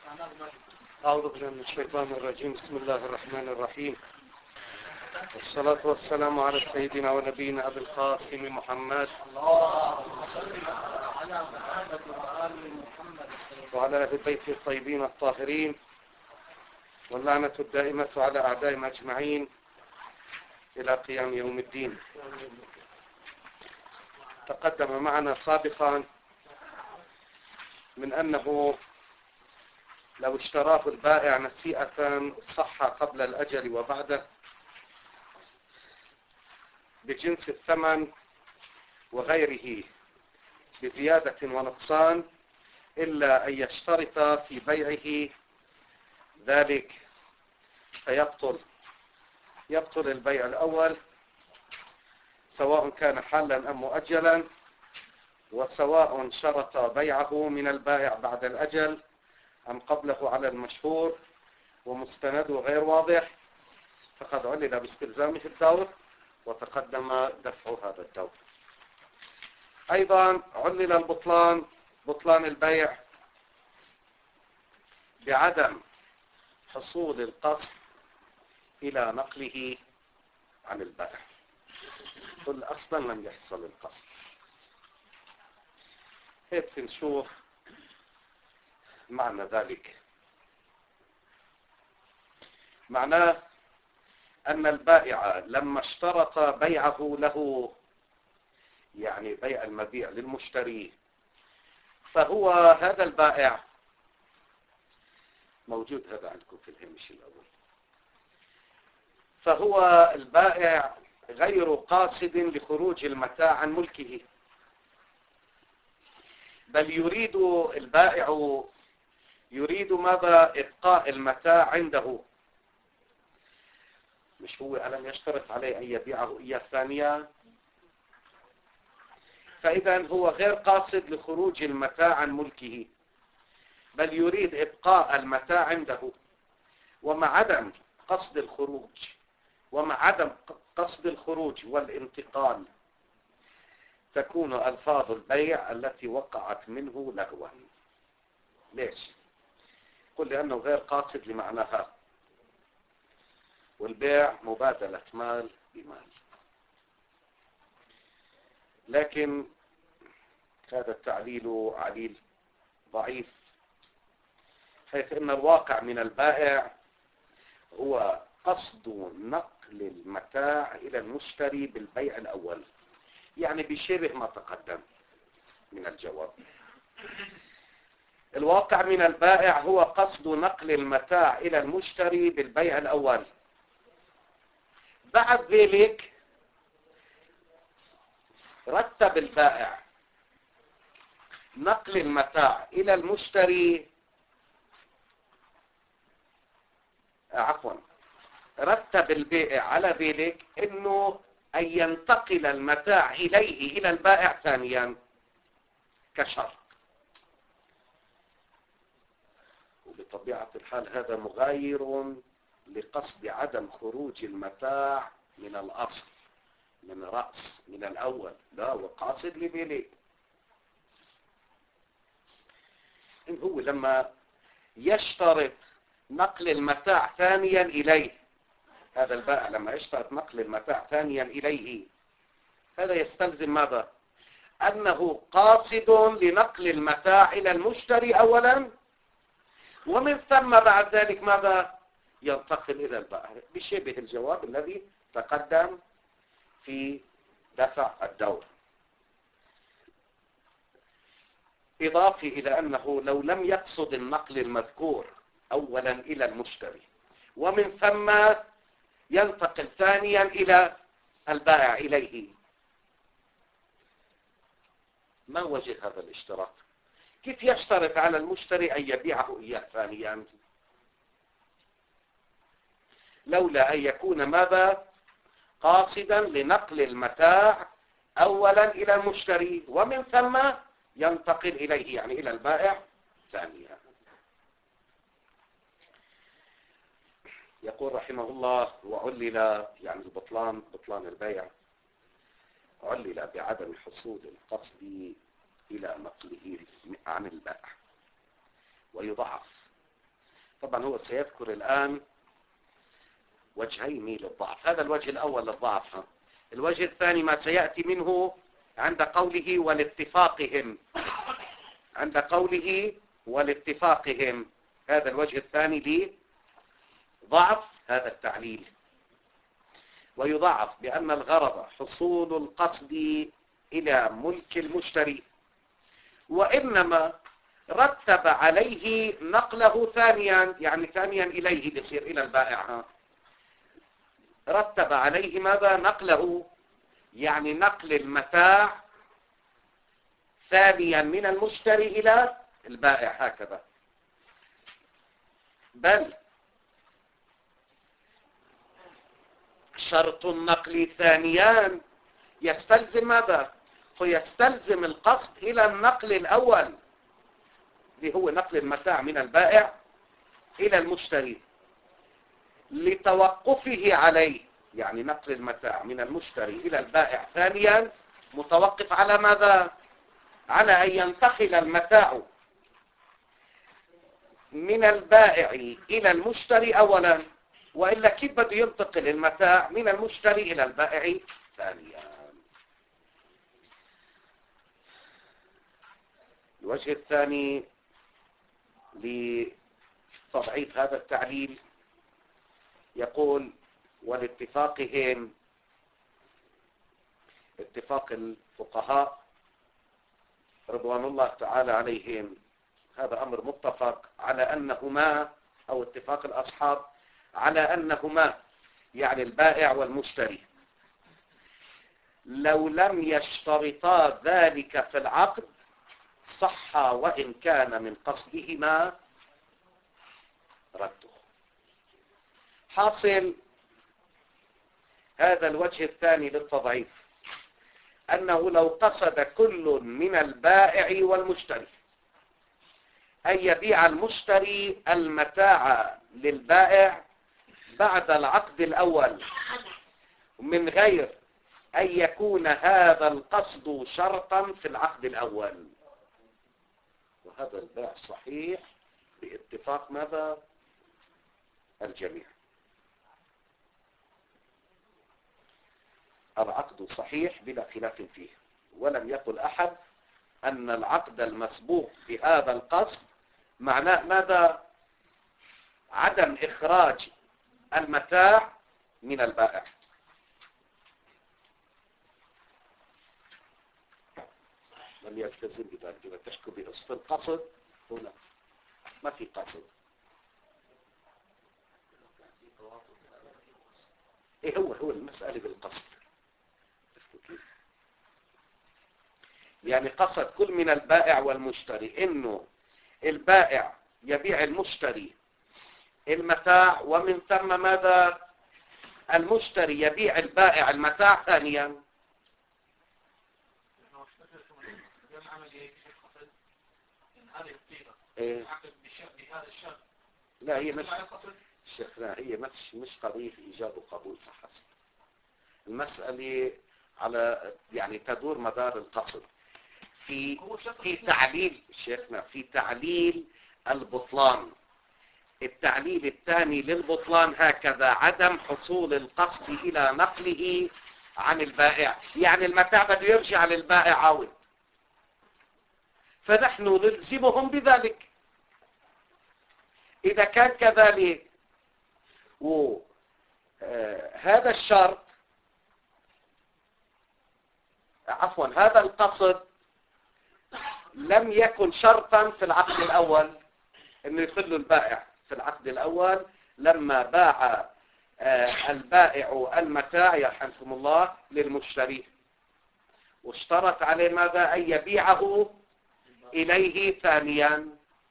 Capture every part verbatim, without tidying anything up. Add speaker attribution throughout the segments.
Speaker 1: أعوذ بالله من الشيطان الرجيم. بسم الله الرحمن الرحيم، والصلاة والسلام على سيدنا ونبينا أبي القاسم محمد وعلى أهل بيته الطيبين الطاهرين، واللعنة الدائمة على أعدائهم أجمعين إلى قيام يوم الدين. تقدم معنا سابقا من أنه لو اشتراه البائع نسيئة صح قبل الأجل وبعده بجنس الثمن وغيره بزيادة ونقصان، إلا أن يشترط في بيعه ذلك فيبطل يبطل البيع الأول، سواء كان حالا أم مؤجلا، وسواء شرط بيعه من البائع بعد الأجل أم قبله على المشهور ومستنده غير واضح، فقد علل باستلزامه الدور وتقدم دفع هذا الدور. أيضا علل البطلان بطلان البيع بعدم حصول القصد إلى نقله عن البائع. قل أصلا لم يحصل القصد. هيك نشوف معنى ذلك. معناه أن البائع لما اشترط بيعه له، يعني بيع المبيع للمشتري، فهو هذا البائع موجود هذا عندكم في الهامش الأول، فهو البائع غير قاصد لخروج المتاع عن ملكه، بل يريد البائع يريد ماذا؟ إبقاء المتاع عنده. مش هو ألم يشترط عليه أن يبيعه إياه ثانية؟ فإذا هو غير قاصد لخروج المتاع عن ملكه، بل يريد إبقاء المتاع عنده. ومع عدم قصد الخروج ومع عدم قصد الخروج والانتقال تكون ألفاظ البيع التي وقعت منه لغوا. ليش؟ قل لأنه غير قاصد لمعناها، والبيع مبادلة مال بمال. لكن هذا التعليل عليل ضعيف، حيث ان الواقع من البائع هو قصد نقل المتاع الى المشتري بالبيع الاول، يعني بشبه ما تقدم من الجواب. الواقع من البائع هو قصد نقل المتاع الى المشتري بالبيع الاول. بعد ذلك رتب البائع نقل المتاع إلى المشتري، عفوا رتب البائع على ذلك أنه أن ينتقل المتاع إليه إلى البائع ثانيا كشرط. وبطبيعة الحال هذا مغاير لقصد عدم خروج المتاع من الأصل، من رأس، من الأول. لا، وقاصد لذلك. إن هو لما يشترط نقل المتاع ثانيا إليه، هذا البائع لما يشترط نقل المتاع ثانيا إليه، هذا يستلزم ماذا؟ أنه قاصد لنقل المتاع إلى المشتري أولا، ومن ثم بعد ذلك ماذا؟ ينتقل إلى البائع، بشبه الجواب الذي تقدم في دفع الدور. إضافة إلى أنه لو لم يقصد النقل المذكور أولا إلى المشتري ومن ثم ينتقل ثانيا إلى البائع إليه، ما وجه هذا الاشتراط؟ كيف يشترط على المشتري أن يبيعه إياه ثانيا لولا أن يكون ماذا؟ قاصدا لنقل المتاع أولا إلى المشتري ومن ثم ينتقل إليه، يعني إلى البائع ثانيا. يقول رحمه الله: وعلل، يعني البطلان بطلان البيع علل بعدم حصول القصد إلى نقله عن البائع، ويضعف طبعا هو سيذكر الآن وجهين للضعف. هذا الوجه الأول للضعف. الوجه الثاني ما سيأتي منه عند قوله ولاتفاقهم، عند قوله ولاتفاقهم، هذا الوجه الثاني لضعف هذا التعليل. ويضعف بأن الغرض حصول القصد إلى ملك المشتري، وإنما رتب عليه نقله ثانيا، يعني ثانيا إليه بيصير إلى البائع، رتب عليه ماذا؟ نقله، يعني نقل المتاع ثانيا من المشتري إلى البائع هكذا. بل شرط النقل ثانيا يستلزم ماذا؟ فيستلزم القصد إلى النقل الأول اللي هو نقل المتاع من البائع إلى المشتري لتوقفه عليه، يعني نقل المتاع من المشتري إلى البائع ثانيا متوقف على ماذا؟ على أن ينتقل المتاع من البائع إلى المشتري أولا، وإلا كيف بده ينتقل المتاع من المشتري إلى البائع ثانيا؟ الوجه الثاني لتضعيف هذا التعليل يقول ولاتفاقهم، اتفاق الفقهاء رضوان الله تعالى عليهم، هذا أمر متفق على أنهما، أو اتفاق الأصحاب على أنهما يعني البائع والمشتري لو لم يشترطا ذلك في العقد صح وإن كان من قصدهما رده. حاصل هذا الوجه الثاني للتضعيف أنه لو قصد كل من البائع والمشتري أن يبيع المشتري المتاع للبائع بعد العقد الأول من غير أن يكون هذا القصد شرطا في العقد الأول، وهذا البيع صحيح باتفاق ماذا؟ الجميع. العقد صحيح بلا خلاف فيه، ولم يقل أحد أن العقد المسبوق بهذا القصد معناه ماذا؟ عدم إخراج المتاع من البائع. لم يلتزم بذلك. إذا تحكوا بأصل القصد هنا ما في قصد. إيه هو هو المسألة بالقصد. يعني قصد كل من البائع والمشتري إنه البائع يبيع المشتري المتاع، ومن ثم ماذا؟ المشتري يبيع البائع المتاع ثانيا. إيه؟ لا هي مش شيخنا، هي مش مش قضية إيجاب وقبول فحسب. المسألة على يعني تدور مدار القصد في في تعليل شيخنا، في تعليل البطلان. التعليل الثاني للبطلان هكذا: عدم حصول القصد إلى نقله عن البائع، يعني المتاع بده يرجع للبائع عاود، فنحن نلزمهم بذلك. إذا كان كذلك وهذا الشرط عفوا هذا القصد لم يكن شرطا في العقد الأول انه يخلوا البائع في العقد الأول لما باع البائع المتاع يرحمكم الله للمشتري، واشترط عليه ماذا؟ أن يبيعه إليه ثانيا.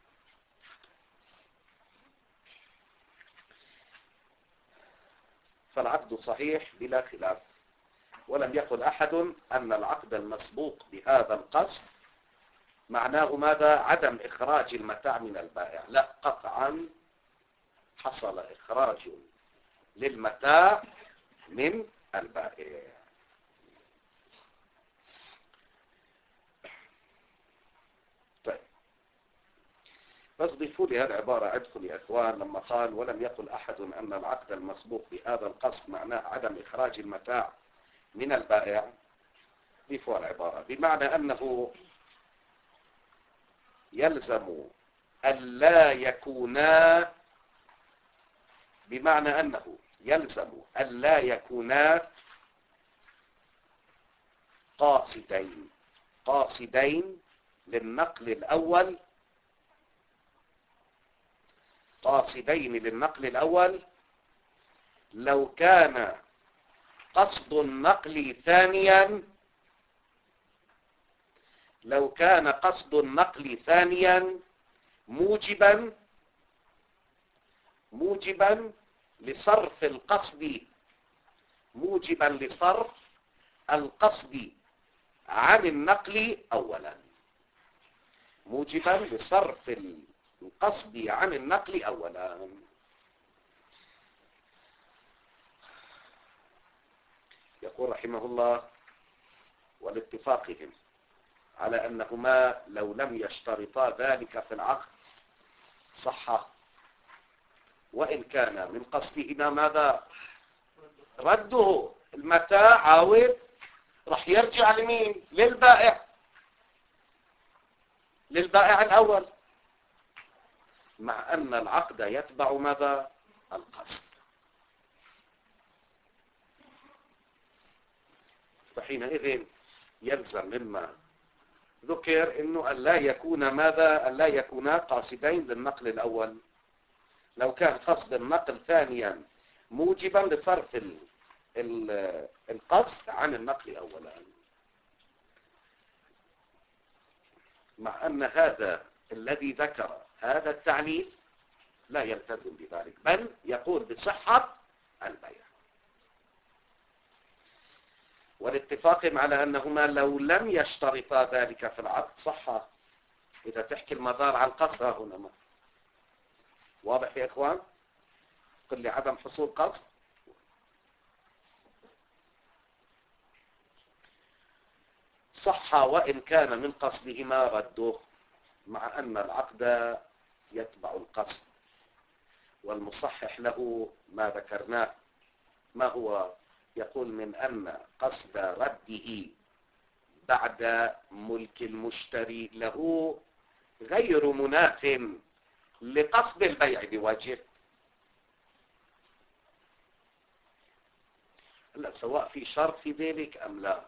Speaker 1: فالعقد صحيح بلا خلاف، ولم يقل أحد أن العقد المسبوق بهذا القصد معناه ماذا؟ عدم إخراج المتاع من البائع. لا، قطعا حصل إخراج للمتاع من البائع. طيب، بس ضيفوا لي هالعبارة عندكم يا إخوان لما قال ولم يقل أحد أن العقد المسبوق بهذا القصد معناه عدم إخراج المتاع من البائع. ضيفوا العبارة بمعنى أنه يلزم ألا يكونا بمعنى أنه يلزم ألا يكونا قاصدين قاصدين للنقل الأول قاصدين للنقل الأول لو كان قصد النقل ثانيا لو كان قصد النقل ثانيا موجبا موجبا لصرف القصد موجبا لصرف القصد عن النقل أولا موجبا لصرف القصد عن النقل أولا. يقول رحمه الله ولاتفاقهم على أنهما لو لم يشترطا ذلك في العقد صح، وإن كان من قصدهما ماذا؟ رده. المتاع عاود رح يرجع لمين؟ للبائع للبائع الأول، مع أن العقد يتبع ماذا؟ القصد. فحينئذ يلزم مما ذكر انه الا يكون ماذا؟ الا يكونا قاصدين للنقل الاول لو كان قصد النقل ثانيا موجبا لصرف ال ال القصد عن النقل اولا، مع ان هذا الذي ذكر هذا التعليل لا يلتزم بذلك، بل يقول بصحة البيع. والاتفاق على أنهما لو لم يشترطا ذلك في العقد صح. إذا تحكي المدار على القصد هنا ما. واضح يا إخوان؟ قل لي عدم حصول قصد. صح وإن كان من قصدهما رده، مع أن العقد يتبع القصد. والمصحح له ما ذكرناه. ما هو؟ يقول من أن قصد رده بعد ملك المشتري له غير مناف لقصد البيع بوجه. لا، سواء في شرط في ذلك أم لا،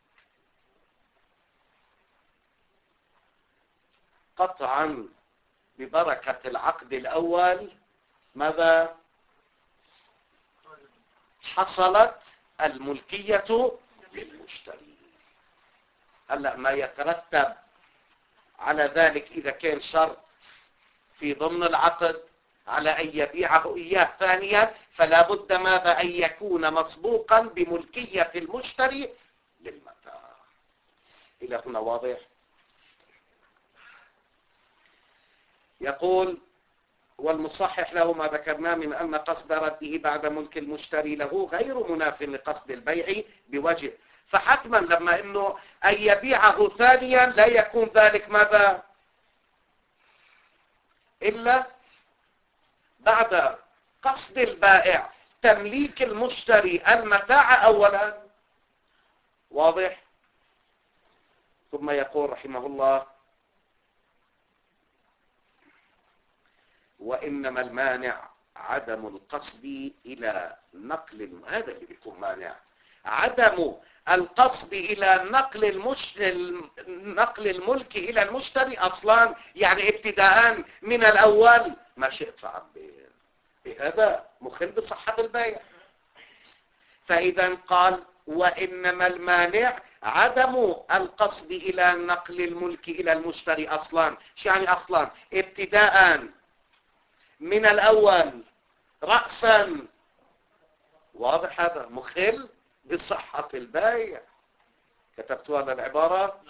Speaker 1: قطعا ببركة العقد الأول ماذا؟ حصلت الملكية للمشتري. هلا ما يترتب على ذلك إذا كان شرط في ضمن العقد على أن يبيعه إياه ثانيا، فلا بد ماذا؟ أن يكون مسبوقا بملكية المشتري للمتاع. إلى هنا واضح؟ يقول والمصحح له ما ذكرناه من أن قصد رده بعد ملك المشتري له غير مناف لقصد البيع بوجه. فحتما لما انه ان يبيعه ثانيا لا يكون ذلك ماذا؟ الا بعد قصد البائع تمليك المشتري المتاع اولا. واضح؟ ثم يقول رحمه الله وإنما المانع عدم القصد إلى نقل. هذا اللي بيكون مانع، عدم القصد إلى نقل المش... نقل الملك إلى المشتري أصلا، يعني ابتداء من الأول ما شئت فعبر. هذا مخل بصحة البيع. فإذا قال وإنما المانع عدم القصد إلى نقل الملك إلى المشتري أصلا. شو يعني أصلا؟ ابتداء من الأول رأسا. واضح؟ هذا مخل بصحة البيع. كتبت هذا العبارة؟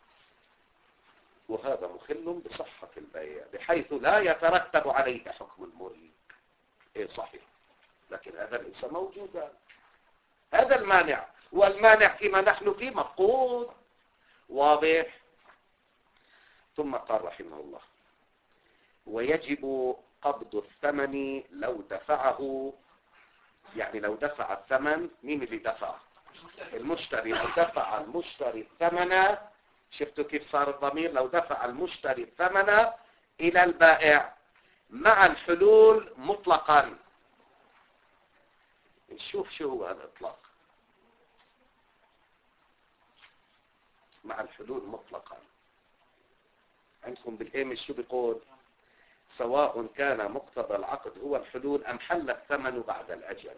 Speaker 1: وهذا مخل بصحة البيع بحيث لا يترتب عليه حكم الملك. ايه صحيح، لكن هذا ليس موجودا. هذا المانع، والمانع فيما نحن فيه مفقود. واضح؟ ثم قال رحمه الله ويجب قبض الثمن لو دفعه. يعني لو دفع الثمن، مين اللي دفع؟ المشتري. لو دفع المشتري الثمن، شفتوا كيف صار الضمير؟ لو دفع المشتري الثمن إلى البائع مع الحلول مطلقا. نشوف شو هو الإطلاق. مع الحلول مطلقا. عندكم بالهامش شو بيقول؟ سواء كان مقتضى العقد هو الحلول أم حل الثمن بعد الأجل.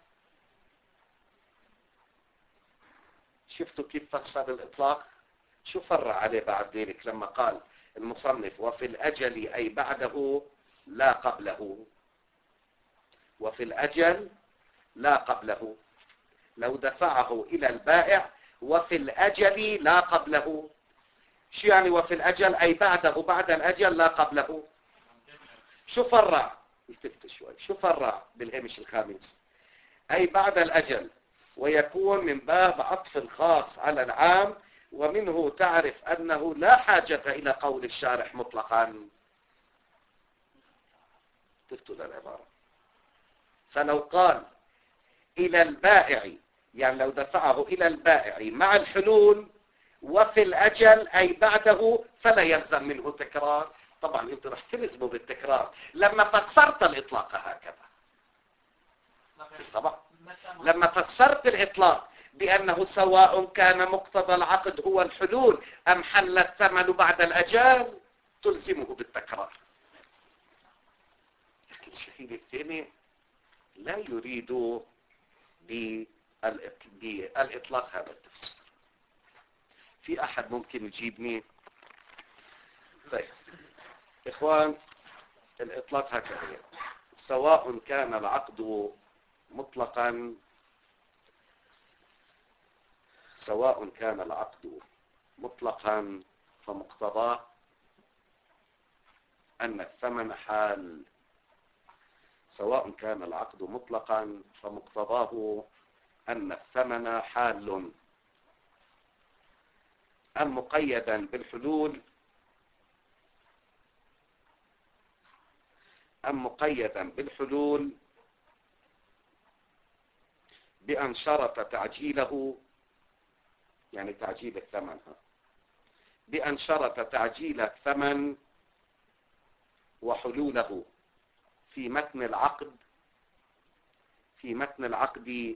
Speaker 1: شفتوا كيف فسر الإطلاق؟ شو فرع عليه بعد ذلك لما قال المصنف وفي الأجل أي بعده لا قبله. وفي الأجل لا قبله. لو دفعه إلى البائع وفي الأجل لا قبله. شو يعني وفي الأجل؟ أي بعده، بعد الأجل لا قبله. شو فرع؟ التفت شوي. شو فرع بالهامش الخامس؟ أي بعد الأجل، ويكون من باب عطف الخاص على العام، ومنه تعرف أنه لا حاجة إلى قول الشارح مطلقا. تفتوا للعبارة. فلو قال إلى البائع، يعني لو دفعه إلى البائع مع الحلول وفي الأجل أي بعده، فلا يلزم منه تكرار. طبعا انت رح تلزموا بالتكرار لما فسرت الإطلاق هكذا. طبعا لما فسرت الإطلاق بأنه سواء كان مقتضى العقد هو الحلول أم حل الثمن بعد الأجال، تلزمه بالتكرار. لكن الشهيد الثاني لا يريد بالإطلاق هذا التفسير. في أحد ممكن يجيبني؟ طيب إخوان، الإطلاق هكذا: سواء كان العقد مطلقا سواء كان العقد مطلقا فمقتضاه أن الثمن حال. سواء كان العقد مطلقا فمقتضاه أن الثمن حال. أم مقيدا بالحلول أم مقيدا بالحلول بأن شرط تعجيله، يعني تعجيل الثمن، بأن شرط تعجيل الثمن وحلوله في متن العقد في متن العقد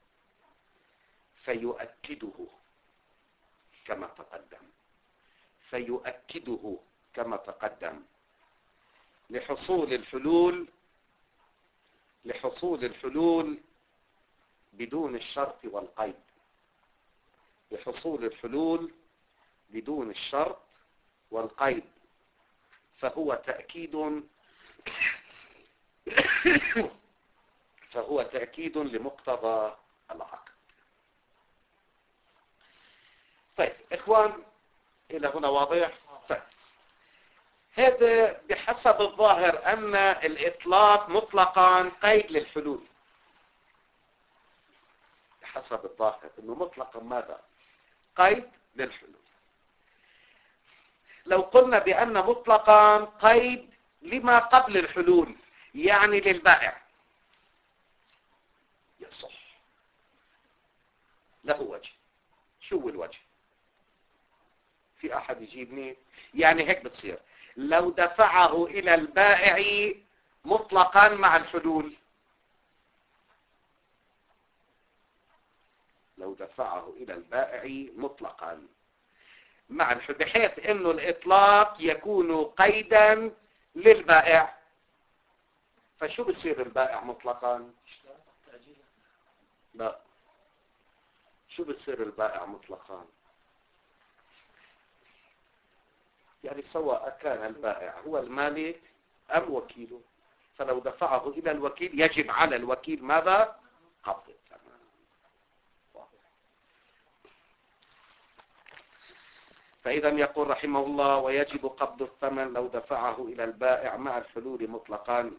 Speaker 1: فيؤكده كما تقدم فيؤكده كما تقدم لحصول الحلول لحصول الحلول بدون الشرط والقيد لحصول الحلول بدون الشرط والقيد فهو تأكيد فهو تأكيد لمقتضى العقد. طيب إخوان، إلى هنا واضح؟ طيب هذا بحسب الظاهر أن الإطلاق مطلقا قيد للحلول. بحسب الظاهر أنه مطلقا ماذا؟ قيد للحلول. لو قلنا بأن مطلقا قيد لما قبل الحلول، يعني للبائع، يصح، له وجه. شو الوجه؟ في أحد يجيبني؟ يعني هيك بتصير: لو دفعه إلى البائع مطلقا مع الحلول لو دفعه إلى البائع مطلقا مع الحلول، بحيث أنه الإطلاق يكون قيدا للبائع. فشو بصير البائع مطلقا؟ لا، شو بصير البائع مطلقا؟ يعني سواء كان البائع هو المالك أم وكيله، فلو دفعه إلى الوكيل يجب على الوكيل ماذا؟ قبض الثمن. فإذا يقول رحمه الله: ويجب قبض الثمن لو دفعه إلى البائع مع الحلول مطلقا.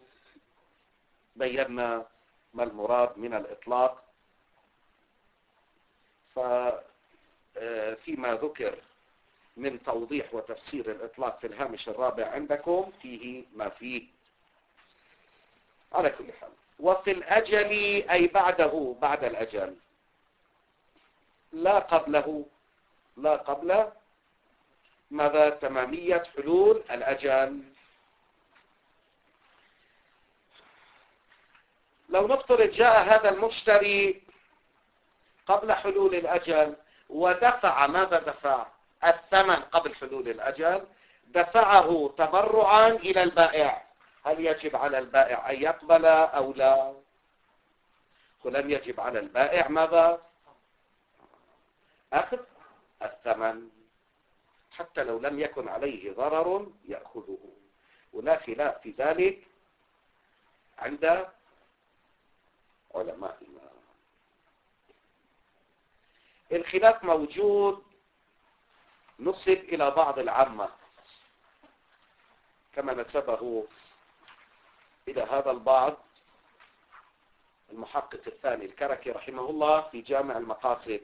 Speaker 1: بينا ما المراد من الإطلاق. ففيما ذكر من توضيح وتفسير الإطلاق في الهامش الرابع عندكم فيه ما فيه. على كل حال، وفي الأجل أي بعده، بعد الأجل، لا قبله، لا قبل ماذا؟ تمامية حلول الأجل. لو نفترض جاء هذا المشتري قبل حلول الأجل ودفع، ماذا دفع؟ الثمن قبل حلول الأجل، دفعه تبرعا إلى البائع، هل يجب على البائع أن يقبل أو لا؟ ولم يجب على البائع ماذا؟ أخذ الثمن حتى لو لم يكن عليه ضرر يأخذه، ولا خلاف في ذلك عند علمائنا. الخلاف موجود نسب إلى بعض العامة كما نسبه إلى هذا البعض المحقق الثاني الكركي رحمه الله في جامع المقاصد.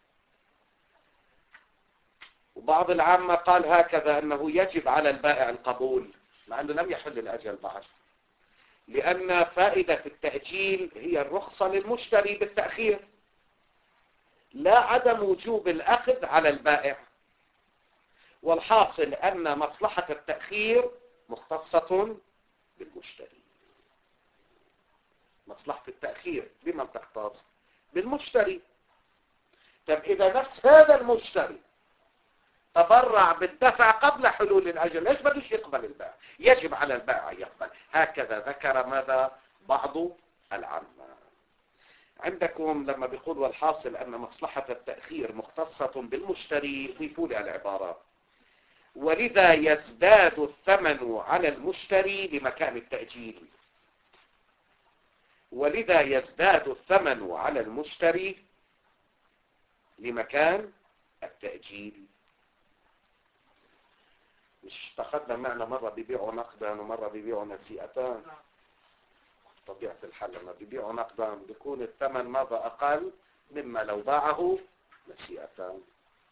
Speaker 1: وبعض العامة قال هكذا أنه يجب على البائع القبول مع أنه لم يحل الأجل بعد، لأن فائدة التأجيل هي الرخصة للمشتري بالتأخير، لا عدم وجوب الأخذ على البائع. والحاصل أن مصلحة التأخير مختصة بالمشتري. مصلحة التأخير بمن تختص؟ بالمشتري. طب إذا نفس هذا المشتري تبرع بالدفع قبل حلول الأجل، ليش بدوش يقبل البائع؟ يجب على البائع يقبل. هكذا ذكر ماذا؟ بعض العامة. عندكم لما بيقول والحاصل أن مصلحة التأخير مختصة بالمشتري، ضيفوا لي العبارة ولذا يزداد الثمن على المشتري لمكان التأجيل. ولذا يزداد الثمن على المشتري لمكان التأجيل. مش اتخذنا معنا مرة بيبيعوا نقدا ومرة بيبيعوا نسيئتان؟ طبيعة الحال لما بيبيعوا نقدا بيكون الثمن ماذا؟ أقل مما لو باعه نسيئتان.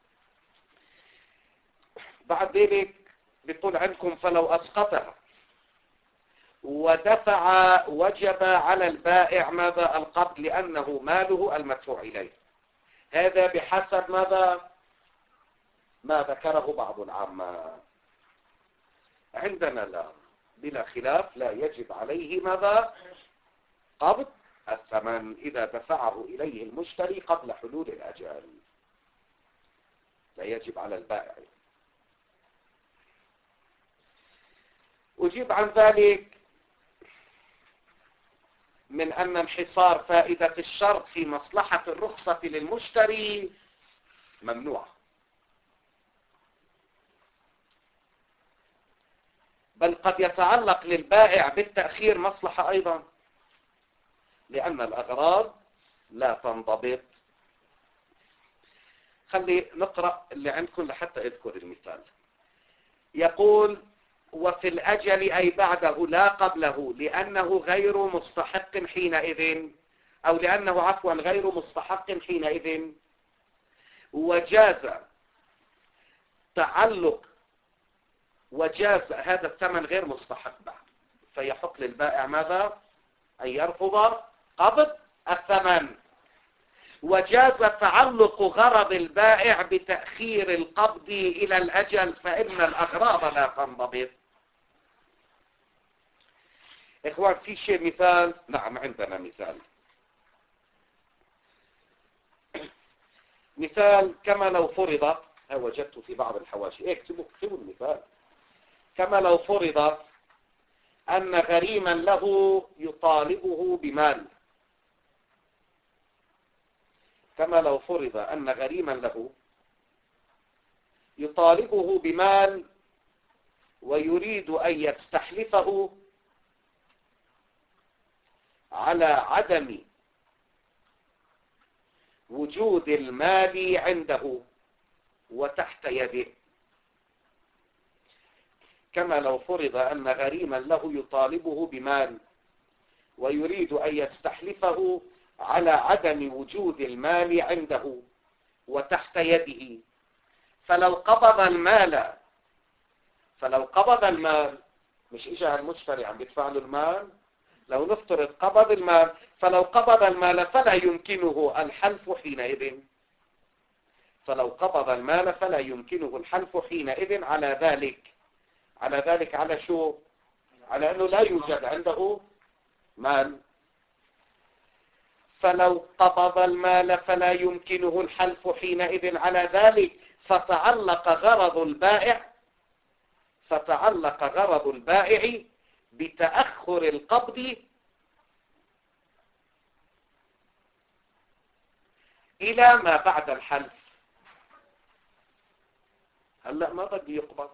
Speaker 1: بعد ذلك بيقول عندكم فلو أسقطها ودفع وجب على البائع ماذا؟ القبض، لأنه ماله المدفوع إليه. هذا بحسب ماذا؟ ما ذكره بعض العامة. عندنا لا، بلا خلاف لا يجب عليه ماذا؟ قبض الثمن إذا دفعه إليه المشتري قبل حلول الأجل، لا يجب على البائع. أجيب عن ذلك من أن انحصار فائدة الشرط في مصلحة الرخصة للمشتري ممنوع، بل قد يتعلق للبائع بالتأخير مصلحة أيضا، لأن الأغراض لا تنضبط. خلي نقرأ اللي عندكم لحتى أذكر المثال. يقول وفي الأجل أي بعده لا قبله، لأنه غير مستحق حينئذ، أو لأنه عفوا غير مستحق حينئذ، وجاز تعلق، وجاز هذا الثمن غير مستحق بعد، فيحق للبائع ماذا؟ أن يرفض قبض الثمن. وجاز تعلق غرض البائع بتأخير القبض إلى الأجل، فإن الأغراض لا تنضبط. إخوان في شيء مثال؟ نعم عندنا مثال. مثال كما لو فرض، وجدت في بعض الحواشي، اكتبوا اكتبوا المثال. كما لو فرض أن غريما له يطالبه بمال، كما لو فرض أن غريما له يطالبه بمال ويريد أن يستحلفه على عدم وجود المال عنده وتحت يده. كما لو فرض أن غريما له يطالبه بمال ويريد أن يستحلفه على عدم وجود المال عنده وتحت يده، فلو قبض المال فلو قبض المال مش اجى المشتري عم بيدفع له المال، لو نفترض قبض المال، فلو قبض المال فلا يمكنه الحلف حينئذ فلو قبض المال فلا يمكنه الحلف حينئذ على ذلك على ذلك على شو؟ على أنه لا يوجد عنده مال. فلو قبض المال فلا يمكنه الحلف حينئذ على ذلك فتعلق غرض البائع فتعلق غرض البائع بتأخر القبض إلى ما بعد الحلف. هلأ ما بدي يقبض،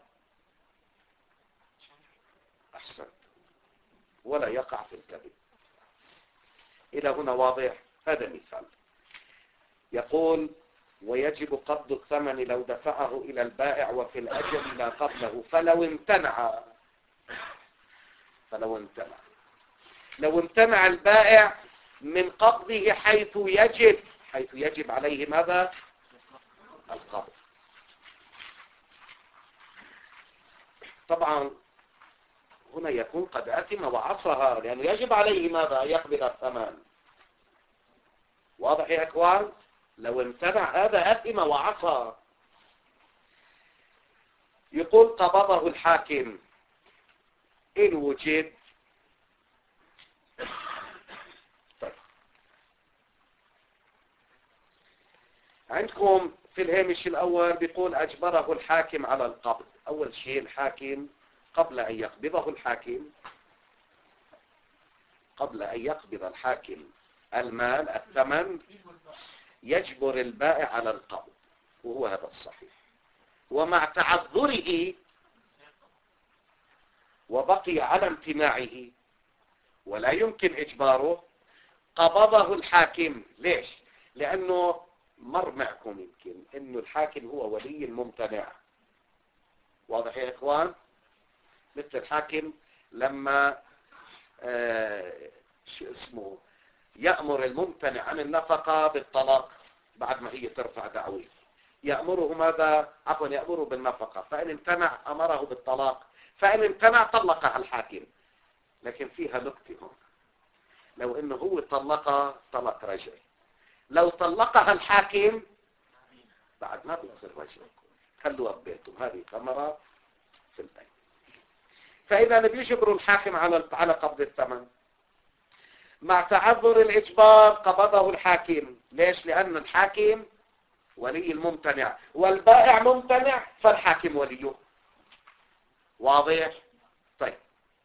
Speaker 1: أحسنت، ولا يقع في الكذب. إلى هنا واضح؟ هذا مثال. يقول ويجب قبض الثمن لو دفعه إلى البائع وفي الأجل لا قبله فلو امتنع فلو امتنع لو امتنع البائع من قبضه حيث يجب حيث يجب عليه ماذا؟ القبض. طبعا هنا يكون قد أثم وعصها، لأنه يجب عليه ماذا؟ يقبض الثمن. واضح يا أخوان؟ لو امتنع هذا أثم وعصى. يقول قبضه الحاكم إن وجد. طيب. عندكم في الهامش الأول بيقول أجبره الحاكم على القبض. أول شيء الحاكم قبل أن يقبضه الحاكم قبل أن يقبض الحاكم المال الثمن يجبر البائع على القبض، وهو هذا الصحيح. ومع تعذره وبقي على امتناعه ولا يمكن إجباره قبضه الحاكم. ليش؟ لأنه مر معكم يمكن أنه الحاكم هو ولي الممتنع. واضح يا إخوان؟ مثل الحاكم لما آه شو اسمه يأمر الممتنع عن النفقة بالطلاق بعد ما هي ترفع دعوة، يأمره ماذا؟ عفوا يأمره بالنفقة، فإن امتنع أمره بالطلاق، فإن امتنع طلقها الحاكم. لكن فيها نكتة هون، لو إنه هو طلقها طلق رجعي، لو طلقها الحاكم بعد ما بيصير رجعي، خلوها ببيتهم، هذه ثمرة في البيت. فإذا بيجبروا الحاكم على على قبض الثمن. مع تعذر الإجبار قبضه الحاكم. ليش؟ لأن الحاكم ولي الممتنع والبائع ممتنع، فالحاكم وليه. واضح؟ طيب.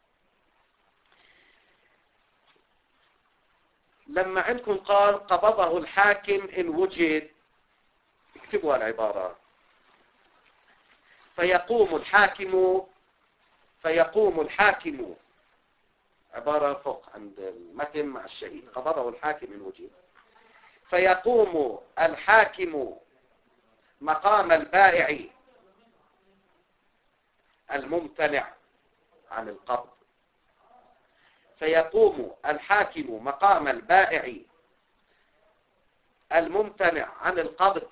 Speaker 1: لما عندكم قال قبضه الحاكم إن وجد، اكتبوا العبارة. فيقوم الحاكم فيقوم الحاكم عبارة فوق عند المتن مع الشهيد. قبضه الحاكم إن وجد. فيقوم الحاكم مقام البائع الممتنع عن القبض. فيقوم الحاكم مقام البائع الممتنع عن القبض،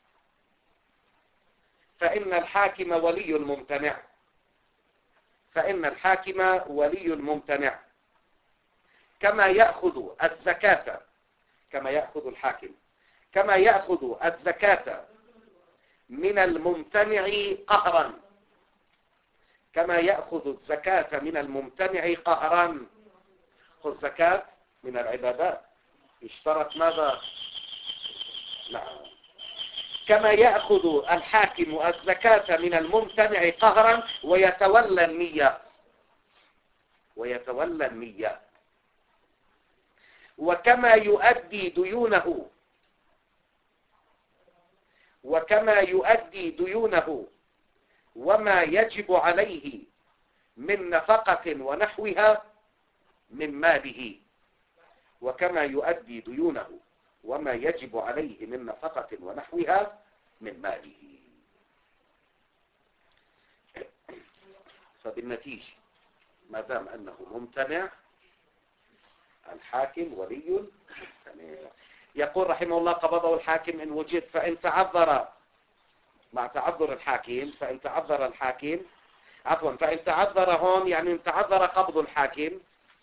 Speaker 1: فإن الحاكم ولي الممتنع فإن الحاكم ولي الممتنع كما يأخذ الزكاة كما يأخذ الحاكم كما يأخذ الزكاة من الممتنع قهرا كما يأخذ الزكاة من الممتنع قهرا. خذ زكاة من العبادات، اشترط ماذا؟ نعم. كما يأخذ الحاكم الزكاة من الممتنع قهرا ويتولى النية ويتولى النية وكما يؤدي ديونه وكما يؤدي ديونه وما يجب عليه من نفقة ونحوها من ماله وكما يؤدي ديونه وما يجب عليه من نفقة ونحوها من ماله. فبالنتيجة ما دام أنه ممتنع الحاكم ولي الممتنع. يقول رحمه الله قبضه الحاكم إن وجد. فإن تعذر مع تعذر الحاكم، فإن تعذر الحاكم عفوا فإن تعذر هون يعني إن تعذر قبض الحاكم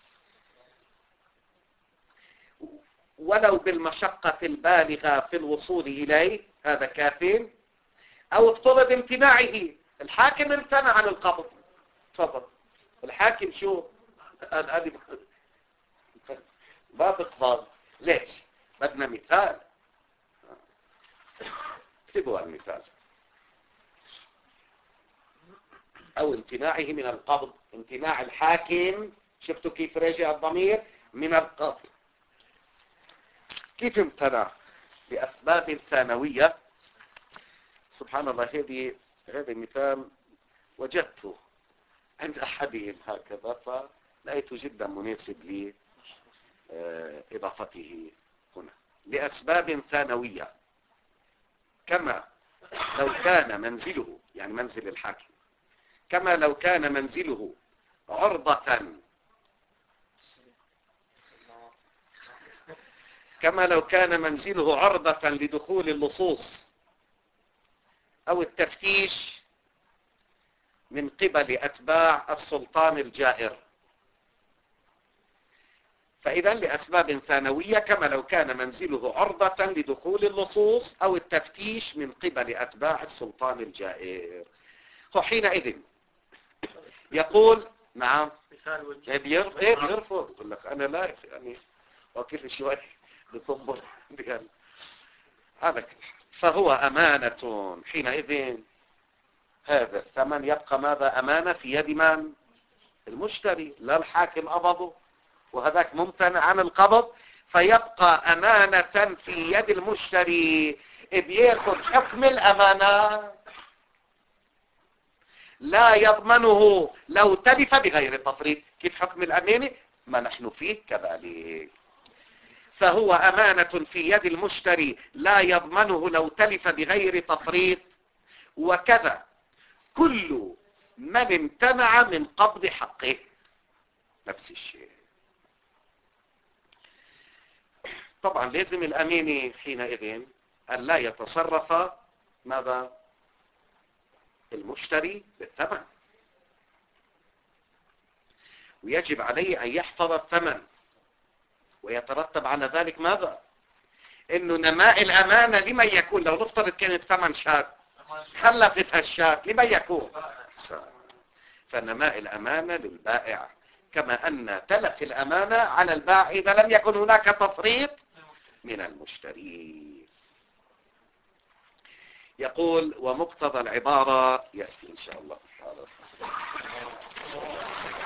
Speaker 1: ولو بالمشقة البالغة في الوصول إليه، هذا كاف. أو افترض امتناعه، الحاكم امتنع عن القبض، تفضل الحاكم شو هذه ما تقبض، ليش؟ بدنا مثال، اكتبوا المثال. أو امتناعه من القبض، امتناع الحاكم، شفتوا كيف رجع الضمير من القبض، كيف امتنع؟ لأسباب ثانوية. سبحان الله، هذه هذا المثال وجدته عند أحدهم هكذا فلقيته جدا مناسب لإضافته هنا. لأسباب ثانوية، كما لو كان منزله، يعني منزل الحاكم، كما لو كان منزله عرضة كما لو كان منزله عرضة لدخول اللصوص أو التفتيش من قبل أتباع السلطان الجائر. فإذا لأسباب ثانوية كما لو كان منزله عرضة لدخول اللصوص أو التفتيش من قبل أتباع السلطان الجائر. وحينئذ يقول نعم ايه بيرفض، يقول لك أنا لا يعني وكل شوي بطبر هذا. فهو أمانة، حينئذ هذا الثمن يبقى ماذا؟ أمانة في يد من؟ المشتري، لا الحاكم قبضه وهذاك ممتنع عن القبض، فيبقى أمانة في يد المشتري، بياخذ حكم الأمانة، لا يضمنه لو تلف بغير تفريط. كيف حكم الأمانة؟ ما نحن فيه كذلك. فهو أمانة في يد المشتري لا يضمنه لو تلف بغير تفريط، وكذا كل من امتنع من قبض حقه، نفس الشيء. طبعا لازم الأمين حينئذ أن لا يتصرف ماذا؟ المشتري بالثمن، ويجب عليه أن يحفظ الثمن، ويترتب على ذلك ماذا؟ إنه نماء الأمانة لمن يكون؟ لو نفترض كانت ثمن شاة خلفت هالشاة لمن يكون؟ فنماء الأمانة للبائع، كما أن تلف الأمانة على البائع إذا لم يكن هناك تفريط من المشتري. يقول ومقتضى العبارة يأتي إن شاء الله.